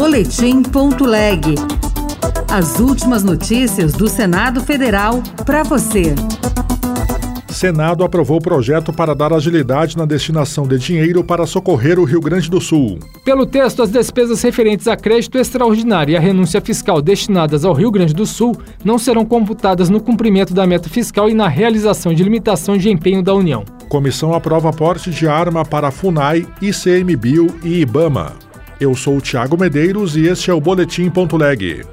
Boletim.leg. As últimas notícias do Senado Federal para você. Senado aprovou o projeto para dar agilidade na destinação de dinheiro para socorrer o Rio Grande do Sul. Pelo texto, as despesas referentes a crédito extraordinário e a renúncia fiscal destinadas ao Rio Grande do Sul não serão computadas no cumprimento da meta fiscal e na realização de limitação de empenho da União. Comissão aprova porte de arma para a FUNAI, ICMBio e IBAMA. Eu sou o Thiago Medeiros e este é o Boletim.leg.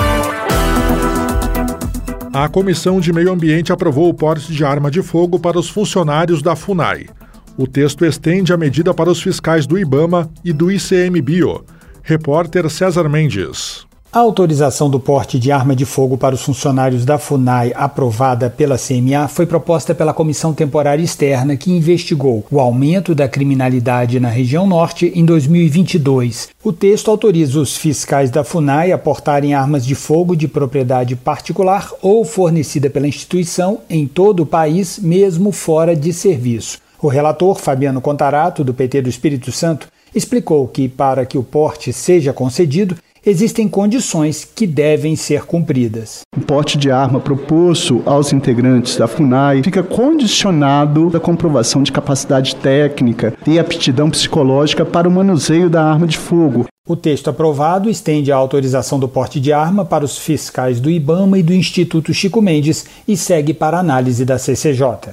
A Comissão de Meio Ambiente aprovou o porte de arma de fogo para os funcionários da FUNAI. O texto estende a medida para os fiscais do IBAMA e do ICMBio. Repórter César Mendes. A autorização do porte de arma de fogo para os funcionários da FUNAI, aprovada pela CMA, foi proposta pela Comissão Temporária Externa, que investigou o aumento da criminalidade na região norte em 2022. O texto autoriza os fiscais da FUNAI a portarem armas de fogo de propriedade particular ou fornecida pela instituição em todo o país, mesmo fora de serviço. O relator, Fabiano Contarato, do PT do Espírito Santo, explicou que, para que o porte seja concedido, existem condições que devem ser cumpridas. O porte de arma proposto aos integrantes da FUNAI fica condicionado à comprovação de capacidade técnica e aptidão psicológica para o manuseio da arma de fogo. O texto aprovado estende a autorização do porte de arma para os fiscais do IBAMA e do Instituto Chico Mendes e segue para análise da CCJ.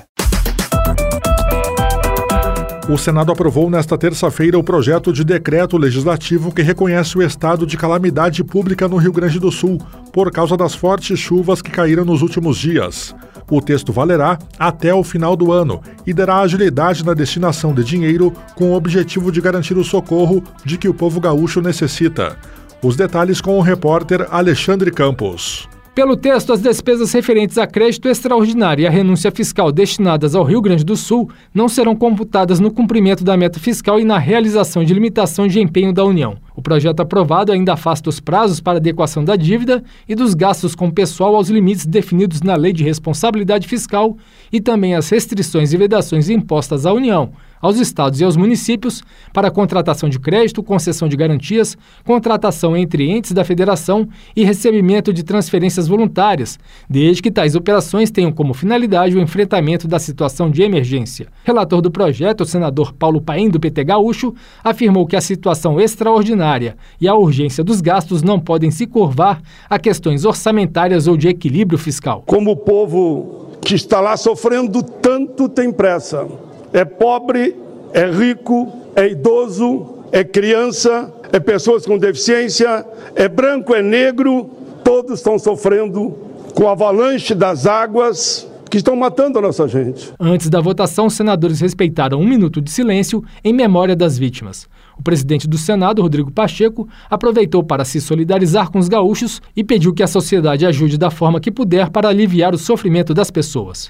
O Senado aprovou nesta terça-feira o projeto de decreto legislativo que reconhece o estado de calamidade pública no Rio Grande do Sul, por causa das fortes chuvas que caíram nos últimos dias. O texto valerá até o final do ano e dará agilidade na destinação de dinheiro com o objetivo de garantir o socorro de que o povo gaúcho necessita. Os detalhes com o repórter Alexandre Campos. Pelo texto, as despesas referentes a crédito extraordinário e a renúncia fiscal destinadas ao Rio Grande do Sul não serão computadas no cumprimento da meta fiscal e na realização de limitação de empenho da União. O projeto aprovado ainda afasta os prazos para adequação da dívida e dos gastos com pessoal aos limites definidos na Lei de Responsabilidade Fiscal e também as restrições e vedações impostas à União, aos estados e aos municípios para contratação de crédito, concessão de garantias, contratação entre entes da federação e recebimento de transferências voluntárias, desde que tais operações tenham como finalidade o enfrentamento da situação de emergência. Relator do projeto, o senador Paulo Paim, do PT Gaúcho, afirmou que a situação extraordinária e a urgência dos gastos não podem se curvar a questões orçamentárias ou de equilíbrio fiscal. Como o povo que está lá sofrendo tanto tem pressa. É pobre, é rico, é idoso, é criança, é pessoas com deficiência, é branco, é negro, todos estão sofrendo com a avalanche das águas que estão matando a nossa gente. Antes da votação, os senadores respeitaram 1 minuto de silêncio em memória das vítimas. O presidente do Senado, Rodrigo Pacheco, aproveitou para se solidarizar com os gaúchos e pediu que a sociedade ajude da forma que puder para aliviar o sofrimento das pessoas.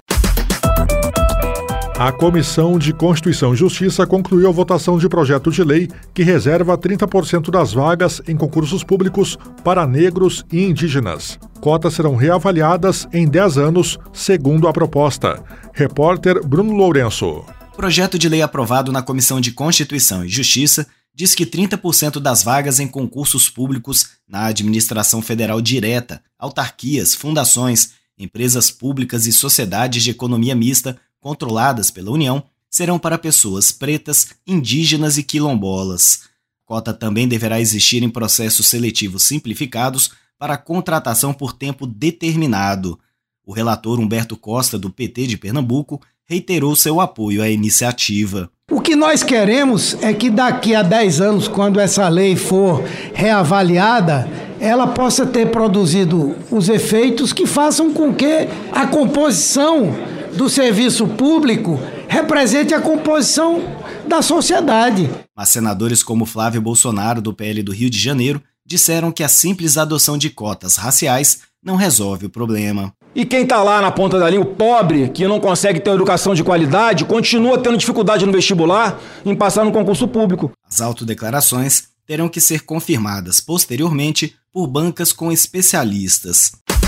A Comissão de Constituição e Justiça concluiu a votação de projeto de lei que reserva 30% das vagas em concursos públicos para negros e indígenas. Cotas serão reavaliadas em 10 anos, segundo a proposta. Repórter Bruno Lourenço. O projeto de lei aprovado na Comissão de Constituição e Justiça diz que 30% das vagas em concursos públicos na administração federal direta, autarquias, fundações, empresas públicas e sociedades de economia mista controladas pela União, serão para pessoas pretas, indígenas e quilombolas. Cota também deverá existir em processos seletivos simplificados para contratação por tempo determinado. O relator Humberto Costa, do PT de Pernambuco, reiterou seu apoio à iniciativa. O que nós queremos é que daqui a 10 anos, quando essa lei for reavaliada, ela possa ter produzido os efeitos que façam com que a composição do serviço público represente a composição da sociedade. Mas senadores como Flávio Bolsonaro, do PL do Rio de Janeiro, disseram que a simples adoção de cotas raciais não resolve o problema. E quem está lá na ponta da linha, o pobre, que não consegue ter uma educação de qualidade, continua tendo dificuldade no vestibular em passar no concurso público. As autodeclarações terão que ser confirmadas posteriormente por bancas com especialistas.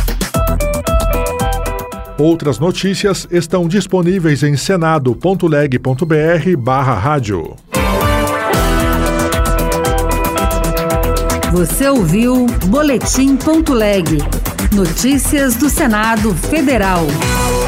Outras notícias estão disponíveis em senado.leg.br/rádio. Você ouviu Boletim.leg. Notícias do Senado Federal.